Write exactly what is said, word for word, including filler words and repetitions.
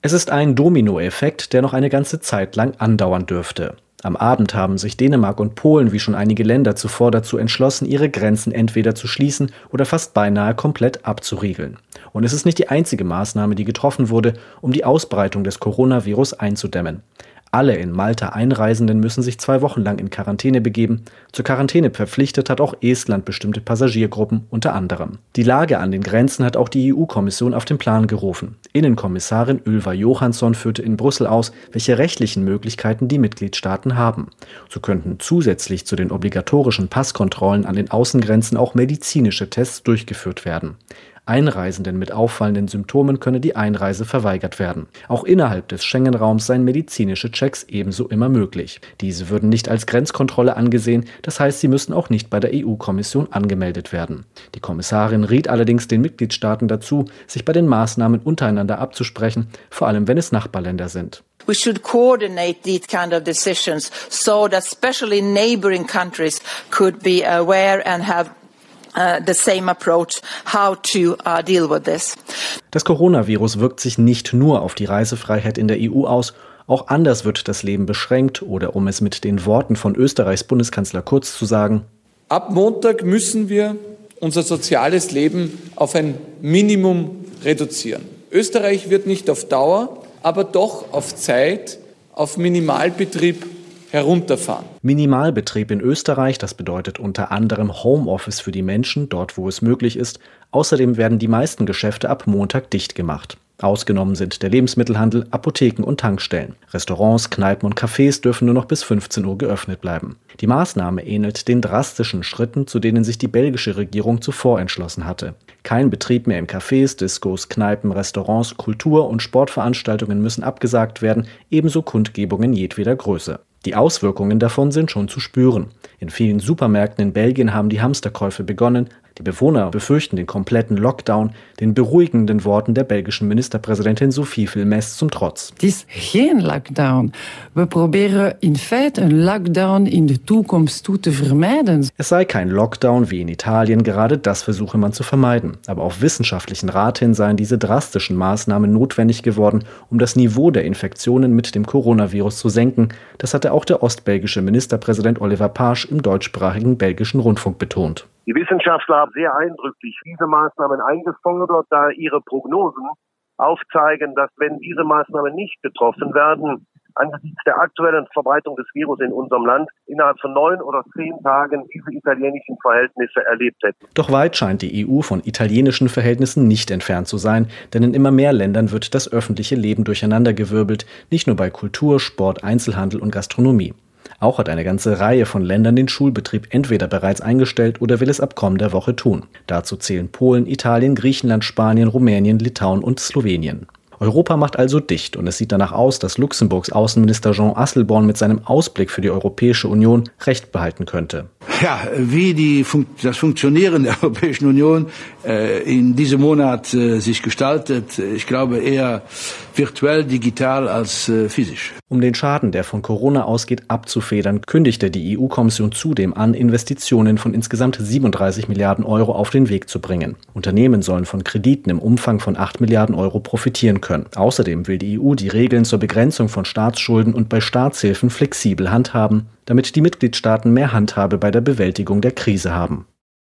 Es ist ein Dominoeffekt, der noch eine ganze Zeit lang andauern dürfte. Am Abend haben sich Dänemark und Polen wie schon einige Länder zuvor dazu entschlossen, ihre Grenzen entweder zu schließen oder fast beinahe komplett abzuriegeln. Und es ist nicht die einzige Maßnahme, die getroffen wurde, um die Ausbreitung des Coronavirus einzudämmen. Alle in Malta Einreisenden müssen sich zwei Wochen lang in Quarantäne begeben. Zur Quarantäne verpflichtet hat auch Estland bestimmte Passagiergruppen unter anderem. Die Lage an den Grenzen hat auch die E U-Kommission auf den Plan gerufen. Innenkommissarin Ylva Johansson führte in Brüssel aus, welche rechtlichen Möglichkeiten die Mitgliedstaaten haben. So könnten zusätzlich zu den obligatorischen Passkontrollen an den Außengrenzen auch medizinische Tests durchgeführt werden. Einreisenden mit auffallenden Symptomen könne die Einreise verweigert werden. Auch innerhalb des Schengen-Raums seien medizinische Checks ebenso immer möglich. Diese würden nicht als Grenzkontrolle angesehen, das heißt, sie müssen auch nicht bei der E U-Kommission angemeldet werden. Die Kommissarin riet allerdings den Mitgliedstaaten dazu, sich bei den Maßnahmen untereinander abzusprechen, vor allem wenn es Nachbarländer sind. We should coordinate these kind of decisions so that especially neighboring countries could be aware and have Uh, the same approach, how to uh, deal with this. Das Coronavirus wirkt sich nicht nur auf die Reisefreiheit in der E U aus, auch anders wird das Leben beschränkt oder, um es mit den Worten von Österreichs Bundeskanzler Kurz zu sagen: Ab Montag müssen wir unser soziales Leben auf ein Minimum reduzieren. Österreich wird nicht auf Dauer, aber doch auf Zeit auf Minimalbetrieb herunterfahren. Minimalbetrieb in Österreich, das bedeutet unter anderem Homeoffice für die Menschen, dort wo es möglich ist. Außerdem werden die meisten Geschäfte ab Montag dicht gemacht. Ausgenommen sind der Lebensmittelhandel, Apotheken und Tankstellen. Restaurants, Kneipen und Cafés dürfen nur noch bis fünfzehn Uhr geöffnet bleiben. Die Maßnahme ähnelt den drastischen Schritten, zu denen sich die belgische Regierung zuvor entschlossen hatte. Kein Betrieb mehr in Cafés, Diskos, Kneipen, Restaurants, Kultur- und Sportveranstaltungen müssen abgesagt werden, ebenso Kundgebungen jedweder Größe. Die Auswirkungen davon sind schon zu spüren. In vielen Supermärkten in Belgien haben die Hamsterkäufe begonnen. Die Bewohner befürchten den kompletten Lockdown, den beruhigenden Worten der belgischen Ministerpräsidentin Sophie Vilmès zum Trotz. Het is geen lockdown. We proberen in feite een lockdown in de toekomst toe te vermijden. Es sei kein Lockdown wie in Italien, gerade das versuche man zu vermeiden. Aber auf wissenschaftlichen Rat hin seien diese drastischen Maßnahmen notwendig geworden, um das Niveau der Infektionen mit dem Coronavirus zu senken. Das hatte auch der ostbelgische Ministerpräsident Oliver Page im deutschsprachigen belgischen Rundfunk betont. Die Wissenschaftler haben sehr eindrücklich diese Maßnahmen eingefordert, da ihre Prognosen aufzeigen, dass wenn diese Maßnahmen nicht getroffen werden, angesichts der aktuellen Verbreitung des Virus in unserem Land innerhalb von neun oder zehn Tagen diese italienischen Verhältnisse erlebt hätten. Doch weit scheint die E U von italienischen Verhältnissen nicht entfernt zu sein, denn in immer mehr Ländern wird das öffentliche Leben durcheinandergewirbelt, nicht nur bei Kultur, Sport, Einzelhandel und Gastronomie. Auch hat eine ganze Reihe von Ländern den Schulbetrieb entweder bereits eingestellt oder will es ab kommender Woche tun. Dazu zählen Polen, Italien, Griechenland, Spanien, Rumänien, Litauen und Slowenien. Europa macht also dicht und es sieht danach aus, dass Luxemburgs Außenminister Jean Asselborn mit seinem Ausblick für die Europäische Union Recht behalten könnte. Ja, wie die, das Funktionieren der Europäischen Union äh, in diesem Monat äh, sich gestaltet, ich glaube eher virtuell, digital als äh, physisch. Um den Schaden, der von Corona ausgeht, abzufedern, kündigte die E U-Kommission zudem an, Investitionen von insgesamt siebenunddreißig Milliarden Euro auf den Weg zu bringen. Unternehmen sollen von Krediten im Umfang von acht Milliarden Euro profitieren können. Außerdem will die E U die Regeln zur Begrenzung von Staatsschulden und bei Staatshilfen flexibel handhaben, damit die Mitgliedstaaten mehr Handhabe bei der Bewältigung der Krise haben.